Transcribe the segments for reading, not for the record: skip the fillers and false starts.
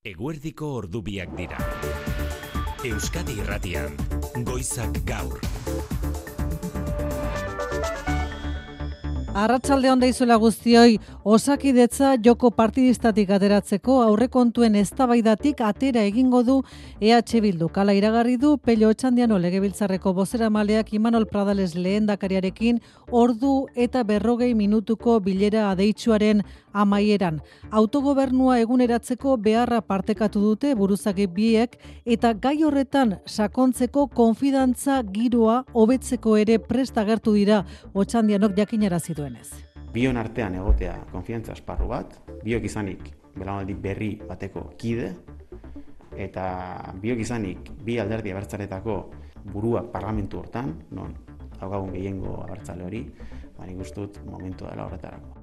Eguerdiko ordubiak dira. Euskadi Irratian, Goizak Gaur. Arratsalde on deizuela guztioi, Osakidetza joko partidistatik ateratzeko aurrekontuen eztabaidatik atera egingo du EH Bilduk. Hala iragarri du Pello Otxandiano legebiltzarreko bozeramaleak Imanol Pradales lehendakariarekin ordu eta 40 minutuko bilera adeitsuaren amaieran. Autogobernua eguneratzeko beharra partekatu dute buruzagi biek eta gai horretan sakontzeko konfidantza giroa hobetzeko ere prest agertu dira Otxandianok jakinarazi duenez. Bion artean egotea konfiantza esparru bat, biok izanik belaunaldi berri bateko kide, eta biok izanik bi alderdi abertzaletako burua parlamentu hortan, non daukagun gehiengo abertzale hori, nik uste dut momentu dela horretarako.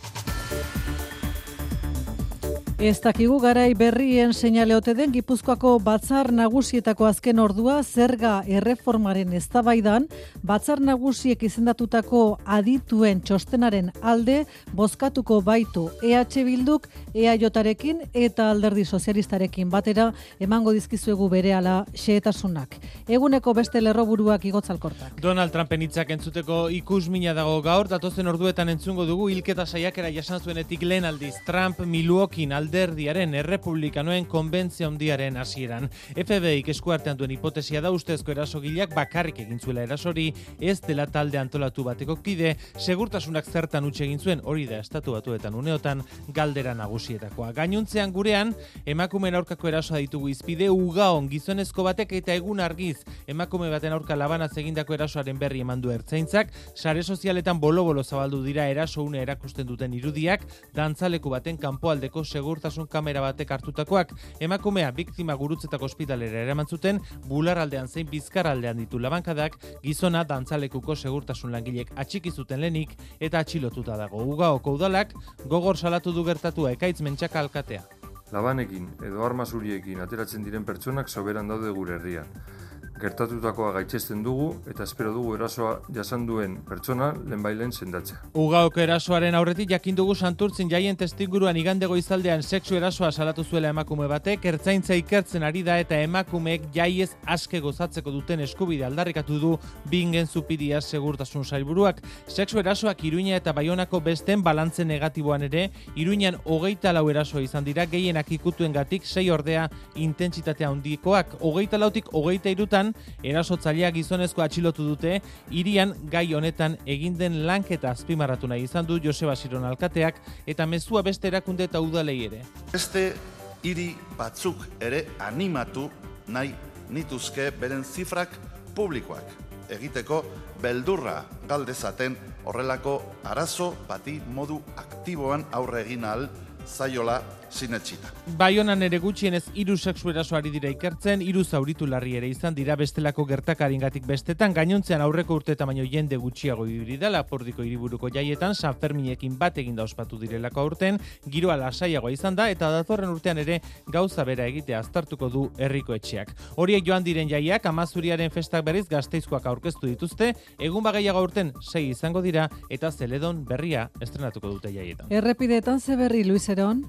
Ez dakigu garai berrien seinale ote den Gipuzkoako batzar nagusietako azken ordua zerga erreformaren eztabaidan, batzar nagusiek izendatutako adituen txostenaren alde bozkatuko baitu EH Bilduk, EAJarekin eta Alderdi Sozialistarekin batera emango dizkizuegu berehala xehetasunak. Eguneko beste lerroburuak igotzalkortak. Donald Trumpen hitzak entzuteko ikusmina dago gaur, datozen orduetan entzungo dugu hilketa saiakera jasan zuenetik lehen aldiz Trump Milwaukeein alderdiaren errepublikanoen konbentzio handiaren hasieran. FBI-k eskuartean duen hipotesia da ustezko erasogileak bakarrik egin zuela erasori, ez dela talde antolatu bateko kide, segurtasunak zertan utzi egin zuen, hori da Estatu Batuetan uneotan galdera nagusietakoa. Gainuntzean gurean, emakumeen aurkako erasoa ditugu izpide ugaon gizonezko batek eta egun argiz emakume baten aurka labanaz egindako erasoaren berri eman du ertzaintzak, sare sozialetan bolo-bolo zabaldu dira eraso une erakusten duten irudiak, dantzaleku baten kanpoaldeko segurtasun kamera batek hartutakoak, emakumea biktima gurutzetako ospitalera eraman zuten, bularraldean zein bizkarraldean ditu labankadak, gizona dantzalekuko segurtasun langilek atxiki zuten lehenik eta atxilotuta dago. Ugaoko udalak gogor salatu du gertatua ekaitz mentxaka alkatea. Labanekin edo arma zuriekin ateratzen diren pertsonak soberan daude gure herrian. Gertatutakoa gaitzesten dugu eta espero dugu erasoa jasan duen pertsona lehenbailen sendatzea. Ugaoko erasoaren aurretik jakin dugu Santurtzin jaien testinguruan igande goizaldean sexu erasoa salatu zuela emakume batek, ertzaintza ikertzen ari da eta emakumeek jaiez aske gozatzeko duten eskubide aldarrikatu du Bingen Zupiria segurtasun sailburuak. Sexu erasoak Iruña eta Baionako besten balantze negatiboan ere, Iruñan 24 eraso izan dira, gehienak ikutuengatik 6 ordea intentsitatea handikoak, 24tik 23 erasotzaileak gizonezko atxilotu dute, hirian gai honetan egin den lanketa azpimarratu nahi izan du Joseba Siron alkateak eta mezua beste erakunde eta udalei ere. Beste hiri batzuk ere animatu nahi nituzke beren zifrak publikoak egiteko beldurra galdezaten horrelako arazo bati modu aktiboan aurre egin ahal zaiola sinetxita. Baionan ere gutxienez 3 sexu erasoari dira ikertzen, 3 zauritu larri ere izan dira bestelako gertakaringatik bestetan, gainontzean aurreko urte baino jende gutxiago ibili da Lapordiko hiriburuko jaietan San Ferminekin bat eginda ospatu direlako aurten, giroa lasaiagoa izan da eta datorren urtean ere gauza bera egitea aztertuko du herriko etxeak. Horiek joan diren jaiak, Amazuriaren festak berriz Gasteizkoak aurkeztu dituzte, egun bagaiago aurten 6 izango dira eta Zeledon berria estrenatuko dute jaietan. Errepideetan ze berri, Luis Eron?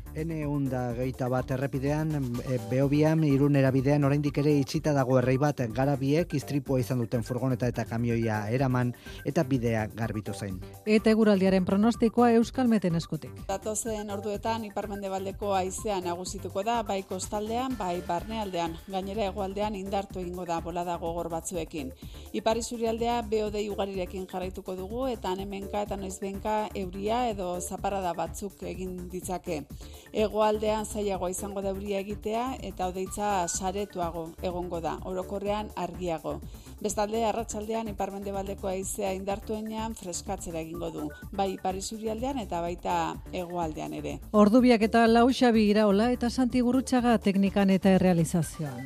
N121 errepidean, Behobian, Irunera bidean oraindik ere itxita dago errei bat, Garabiek istripua izan duten furgoneta eta kamioia eraman eta bidea garbitu zain. Eta eguraldiaren pronostikoa Euskalmeten eskutik. Datozen orduetan iparmendebaldeko haizea nagusituko da, bai kostaldean, bai barnealdean. Gainera hegoaldean indartu egingo da bolada gogor batzuekin. Ipar isurialdea behodei ugarirekin jarraituko dugu eta hemenka eta noizbenka euria edo zaparrada batzuk egin ditzake. Hegoaldean zailagoa izango da euria egitea eta hodeitza saretuago egongo da, orokorrean argiago. Bestalde, arratsaldean iparmendebaldeko haizea indartuenean freskatzera egingo du, bai ipar isurialdean eta baita hegoaldean ere. Ordubiak eta Lau Xabi Iraola eta Santi Gurrutxaga teknikan eta errealizazioan.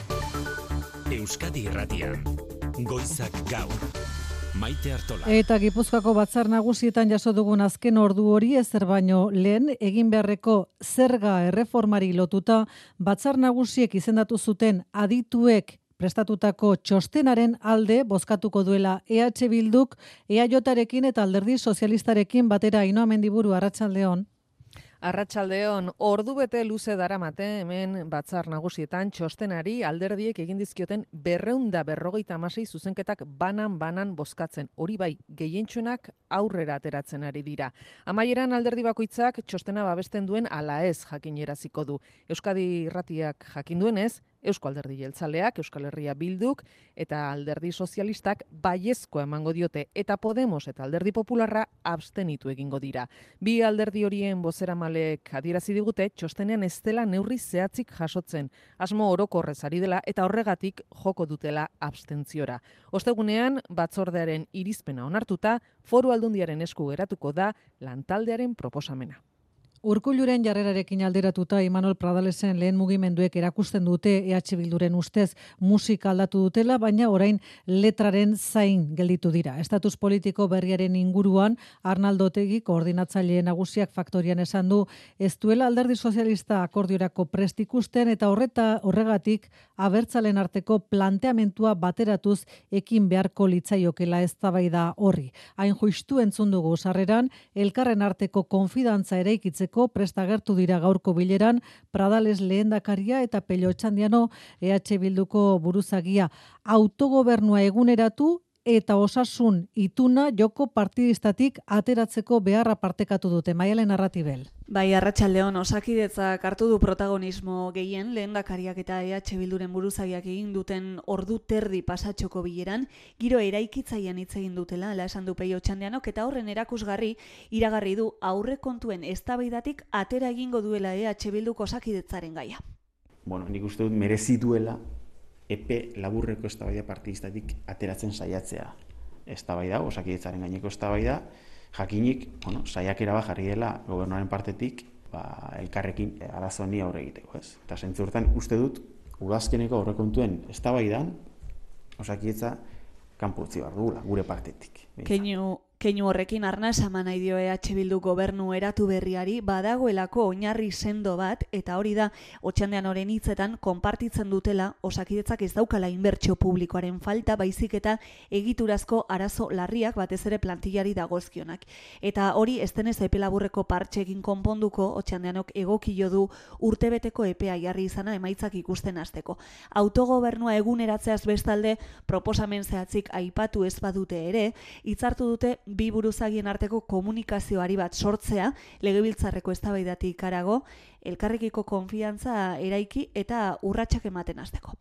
Euskadi Irratian, Goizak Gaur. Maite Artola. Eta Gipuzkoako batzar nagusietan jaso dugun azken ordu hori ezer baino lehen egin beharreko zerga erreformari lotuta batzar nagusiek izendatu zuten adituek prestatutako txostenaren alde bozkatuko duela EH Bilduk, EAJarekin eta Alderdi Sozialistarekin batera. Ainhoa Mendiburu, arratsaldeon. Arratsaldeon, ordubete luze daramate hemen batzar nagusietan txostenari alderdiek egin dizkioten 256 zuzenketak banan bozkatzen. Hori bai, gehientsuenak aurrera ateratzen ari dira. Amaieran alderdi bakoitzak txostena babesten duen ala ez jakineraziko du. Euskadi Irratiak jakin duenez, Eusko Alderdi Jeltzaleak, Euskal Herria Bilduk eta Alderdi Sozialistak baiezkoa emango diote eta Podemos eta Alderdi Popularra abstenitu egingo dira. Bi alderdi horien bozeramalek adierazi digute txostenean ez dela neurri zehatzik jasotzen, asmo orokorrez ari dela eta horregatik joko dutela abstentziora. Ostegunean batzordearen irizpena onartuta, Foru Aldundiaren esku geratuko da lantaldearen proposamena. Urkulluren jarrerarekin alderatuta Imanol Pradalesen lehen mugimenduek erakusten dute EH Bilduren ustez musika aldatu dutela, baina orain letraren zain gelditu dira. Estatus politiko berriaren inguruan Arnaldo Otegi koordinatzaile nagusiak Faktorian esan du ez duela Alderdi Sozialista akordiorako prest ikusten eta horregatik abertzalen arteko planteamentua bateratuz ekin beharko litzaiokela eztabaida horri. Hain justu entzun dugu sarreran elkarren arteko konfidantza eraikitzeko prest agertu dira gaurko bileran Pradales lehendakaria eta Pello Otxandiano EH Bilduko buruzagia. Autogobernua eguneratu eta osasun ituna joko partidistatik ateratzeko beharra partekatu dute. Maialen Arratibel. Bai, Arratsaldeon, Osakidetzak hartu du protagonismo gehien lehendakariak eta EH Bilduren buruzagiak egin duten ordu terdi pasatxoko bileran, giro eraikitzailean hitz egin dutela, ala esan du Pello Otxandianok, eta horren erakusgarri iragarri du aurrekontuen eztabaidatik atera egingo duela EH Bilduk Osakidetzaren gaia. Bueno, nik uste dut merezi duela epe laburreko eztabaida partidistatik ateratzen saiatzea. Eztabaida, Osakidetzaren gaineko eztabaida, jakinik, saiakera bat jarri dela gobernuaren partetik, elkarrekin arazo honi aurre egiteko, ez? Eta zentzu horretan uste dut udazkeneko aurrekontuen eztabaidan Osakidetza kanpo utzi behar dugula gure partetik. Keinu horrekin arnaz eman nahi dio EH Bildu gobernu eratu berriari badagoelako oinarri sendo bat eta hori da Otxandianoren hitzetan konpartitzen dutela Osakidetzak ez daukala inbertsio publikoaren falta baizik eta egiturazko arazo larriak batez ere plantillari dagozkionak. Eta hori ez denez epe laburreko partxekin konponduko Otxandianok egokio du urtebeteko epea jarri izana emaitzak ikusten hasteko. Autogobernua eguneratzeaz bestalde proposamen zehatzik aipatu ez badute ere, hitzartu dute bi buruzagien arteko komunikazioari bat sortzea, legebiltzarreko eztabaidatik harago, elkarrekiko konfiantza eraiki eta urratsak ematen hasteko.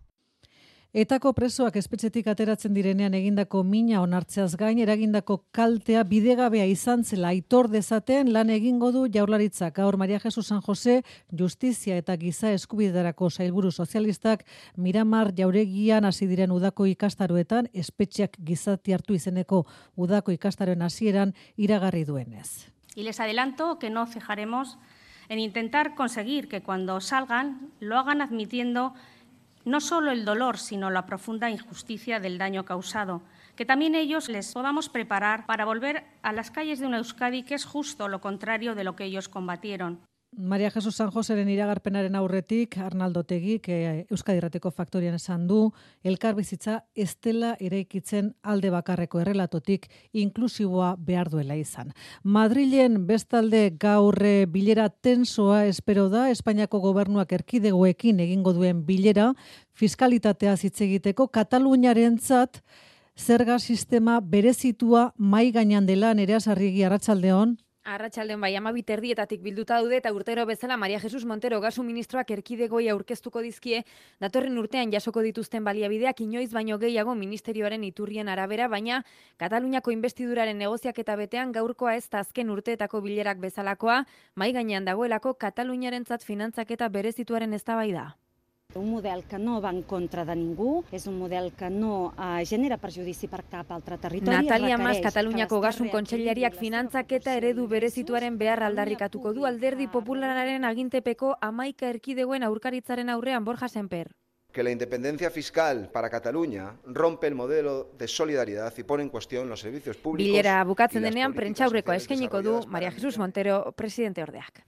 Etako presoak espetxetik ateratzen direnean egindako mina onartzeaz gain, eragindako kaltea bidegabea izan zela aitor dezaten lan egingo du Jaurlaritzak. Gaur Maria Jesus San Jose, Justizia eta Giza Eskubiderako sailburu sozialistak Miramar Jauregian hasi diren udako ikastaroetan, espetxeak gizati hartu izeneko udako ikastaroen hasieran iragarri duenez. Y les adelanto que no cejaremos en intentar conseguir que cuando salgan lo hagan admitiendo no solo el dolor, sino la profunda injusticia del daño causado, que también ellos les podamos preparar para volver a las calles de una Euskadi que es justo lo contrario de lo que ellos combatieron. Maria Jesus San Joseren iragarpenaren aurretik, Arnaldo Otegik Euskadi Irratiko Faktorian esan du, elkarbizitza ez dela eraikitzen alde bakarreko errelatotik inklusiboa behar duela izan. Madrilen bestalde gaur bilera tensoa espero da, Espainiako gobernuak erkidegoekin egingo duen bilera, fiskalitatea hitz egiteko Kataluniarentzat zerga sistema berezitua mai gainean dela. Nerea Sarrigi, arratsaldeon. Arratsaldeon bai, 12:00 bilduta daude eta urtero bezala Maria Jesus Montero gasu ministroak erkidegoi aurkeztuko dizkie datorren urtean jasoko dituzten baliabideak inoiz baino gehiago ministerioaren iturrien arabera, baina Kataluniako inbestiduraren negoziaketa betean gaurkoa ez da azken urteetako bilerak bezalakoa, mai gainean dagoelako Kataluniarentzat finantzaketa berezituaren eztabaida. Un model que no va en contra de ningú, és un model que no genera perjudici per cap altre territori. Natalia Mas, Kataluniako Gasun Kontseilariak finantzaketa eredu berezituaren behar aldarrikatuko du Alderdi Popularraren agintepeko 11 erkidegoen aurkaritzaren aurrean. Borja Semper. Que la independencia fiscal para Cataluña rompe el modelo de solidaridad y pone en cuestión los servicios públicos. Bilera bukatzen denean prentsaurrekoa eskainiko du Maria Jesus Montero presidente ordeak.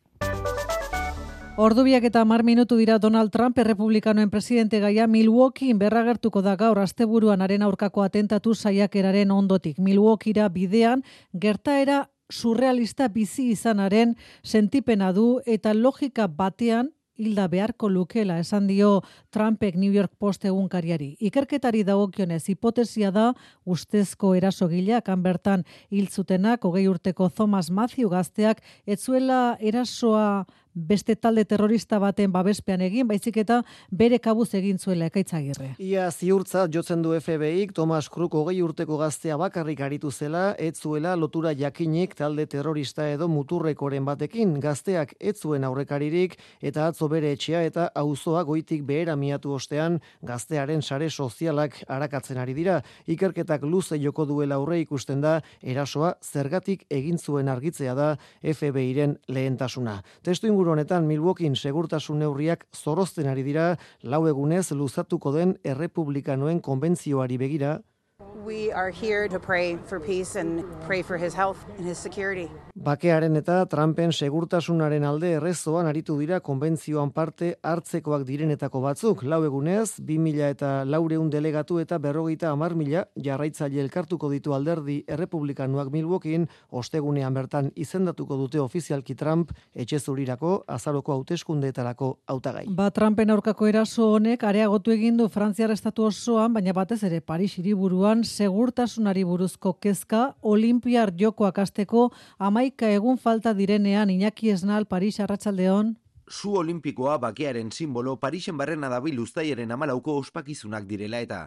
Ordubiak eta 10 minutu dira. Donald Trump errepublikanoen presidente gaia Milwaukeein berragertuko da gaur asteburuan haren aurkako atentatu saiakeraren ondotik. Milwaukeera bidean gertaera surrealista bizi izanaren sentipena du eta logika batean hilda beharko lukela esan dio Trumpek New York Post egunkariari. Ikerketari dagokionez hipotesia da ustezko erasogileak han bertan hil zutenak 20 urteko Thomas Matthew gazteak ez zuela erasoa beste talde terrorista baten babespean egin, baizik eta bere kabuz egin zuela Ekaitz Agirre. Ia ziurtza jotzen du FBIk Thomas Crook 20 urteko gaztea bakarrik aritu zela, ez zuela lotura jakinik talde terrorista edo muturrekoren batekin. Gazteak ez zuen aurrekaririk eta atzo bere etxea eta auzoa goitik behera miatu ostean gaztearen sare sozialak arakatzen ari dira. Ikerketak luze joko duela aurre ikusten da, erasoa zergatik egin zuen argitzea da FBIren lehentasuna. Testu honetan Milwaukeein segurtasun neurriak zorrozten ari dira, 4 egunez luzatuko den errepublikanoen konbentzioari begira. We are here to pray for peace and pray for his health and his security. Bakearen eta Trumpen segurtasunaren alde errezoan aritu dira konbentzioan parte hartzekoak direnetako batzuk. 4 egunez, 2.400 delegatu eta 50.000 jarraitzaile elkartuko ditu alderdi errepublikanoak Milwaukeein, ostegunean bertan izendatuko dute ofizialki Trump etxezurirako azaroko hauteskundeetarako hautagai. Trumpen aurkako eraso honek areagotu egin du Frantziar estatu osoan, baina batez ere Paris hiriburuan segurtasunari buruzko kezka, Olinpiar jokoak hasteko 11 egun falta direnean. Iñaki Esnal, Paris, arratsaldeon. Zu olimpikoa bakearen simbolo Parisen barrena dabil uztailaren 14ko ospakizunak direla eta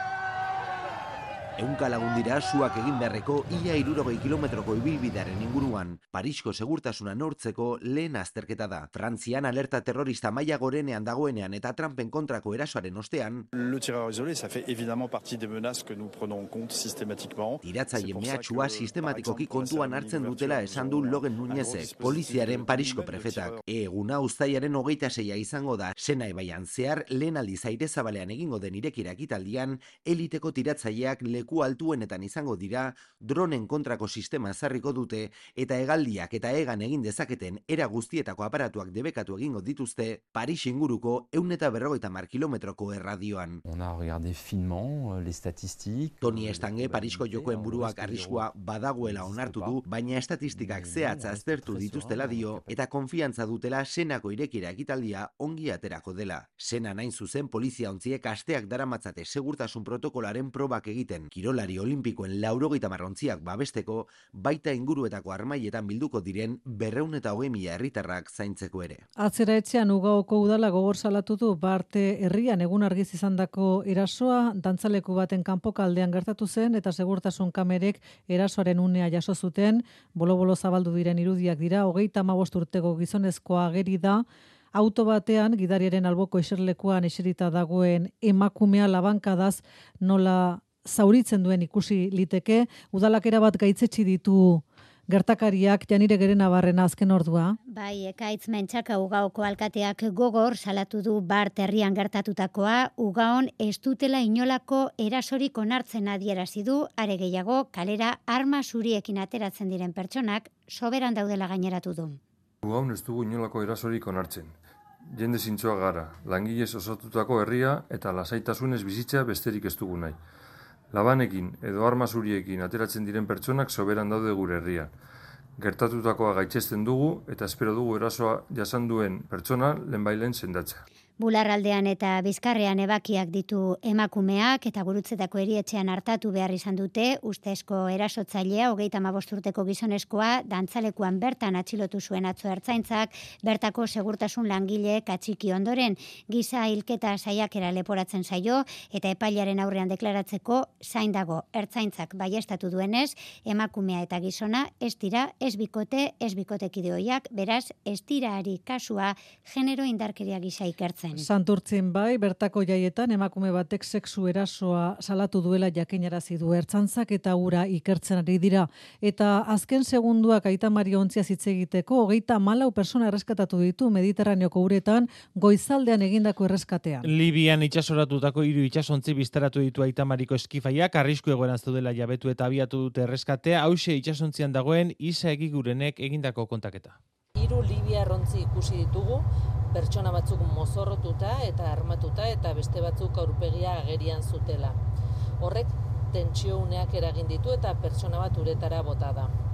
100 lagun dira suak egin beharreko ia 60 kilometroko ibilbidearen inguruan. Parisko segurtasuna neurtzeko lehen azterketa da. Frantzian alerta terrorista maila gorenean dagoenean eta Trumpen kontrako erasoaren ostean, le tireur isolé, ça fait évidemment partie des menaces que nous prenons en compte systématiquement. Tiratzaile mehatxua sistematikoki kontuan hartzen dutela esan du Logan Nunezek, poliziaren Parisko prefetak. Eguna uztailaren 26 izango da, Sena ibaian zehar lehen aldiz aire zabalean egingo den irekira ekitaldian, eliteko tiratzaileak leku altuenetan izango dira, dronen kontrako sistema ezarriko dute eta hegaldiak eta hegan egin dezaketen era guztietako aparatuak debekatu egingo dituzte Paris inguruko 150 kilometroko erradioan. On a regardé finement les statistiques. Tony Estange Parisko jokoen buruak arriskua badagoela onartu du, baina estatistikak zehatza aztertu dituztela dio eta konfiantza dutela Senako irekira ekitaldia ongi aterako dela. Sena nain zuzen polizia ontziek asteak daramatzate segurtasun protokolaren probak egiten. Kirolari olimpikoen 80 ontziak babesteko, baita inguruetako armailetan bilduko diren 220.000 herritarrak zaintzeko ere. Atzera etxean Ugaoko udala gogor salatu du Barte herrian egun argiz izandako erasoa, dantzaleku baten kanpokaldean gertatu zen eta segurtasun kamerek erasoaren unea jaso zuten, bolo-bolo zabaldu diren irudiak dira, 35 urteko gizonezkoa ageri da, auto batean gidariaren alboko eserlekuan eserita dagoen emakumea labankadaz nola zauritzen duen ikusi liteke, udalak erabat gaitzetsi ditu gertakariak. Janire Gerenabarrena azken ordua. Bai, Ekaitz Mentxaka Ugaoko alkateak gogor salatu du Bart herrian gertatutakoa, Ugaon ez dutela inolako erasorik onartzen adierazi du, are gehiago kalera arma zuriekin ateratzen diren pertsonak soberan daudela gaineratu du. Ugaon ez dugu inolako erasorik onartzen. Jende zintzoa gara, langilez osatutako herria eta lasaitasunez bizitza besterik ez dugu nahi. Labanekin edo arma zuriekin ateratzen diren pertsonak soberan daude gure herrian. Gertatutakoa gaitzesten dugu eta espero dugu erasoa jasan duen pertsona lehenbailen sendatzea. Bularraldean eta Bizkarrean ebakiak ditu emakumeak eta Gurutzetako erietxean hartatu behar izan dute, ustezko erasotzailea 35 urteko gizonezkoa dantzalekuan bertan atxilotu zuen atzo ertzaintzak, bertako segurtasun langileek atxiki ondoren, giza hilketa saiakera leporatzen zaio eta epailaren aurrean deklaratzeko zain dago. Ertzaintzak baiestatu duenez, emakumea eta gizona ez dira ez bikotekideoiak, beraz ez diraari kasua genero indarkeria gisa ikertzen. Santurtzin bai, bertako jaietan emakume batek sexu erasoa salatu duela jakinarazi du ertzaintzak eta ura ikertzen ari dira. Eta azken segunduak Aita Maria ontziaz hitz egiteko 34 persona erreskatatu ditu Mediterraneoko uretan goizaldean egindako erreskatean. Libian itsasoratutako 3 itsasontzi biztaratu ditu Aita Mariko eskifaiak, arrisku egoeran zeudela jabetu eta abiatu dute erreskatea, hauxe itsasontzian dagoen Isa Egigurenek egindako kontaketa. 3 libiarrontzi ikusi ditugu, pertsona batzuk mozorrotuta eta armatuta eta beste batzuk aurpegia agerian zutela. Horrek tentsio uneak eragin ditu eta pertsona bat uretara bota da.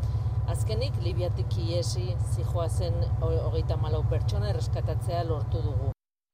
Azkenik, Libiatik iesi zijoazen 34 pertsona erreskatatzea lortu dugu.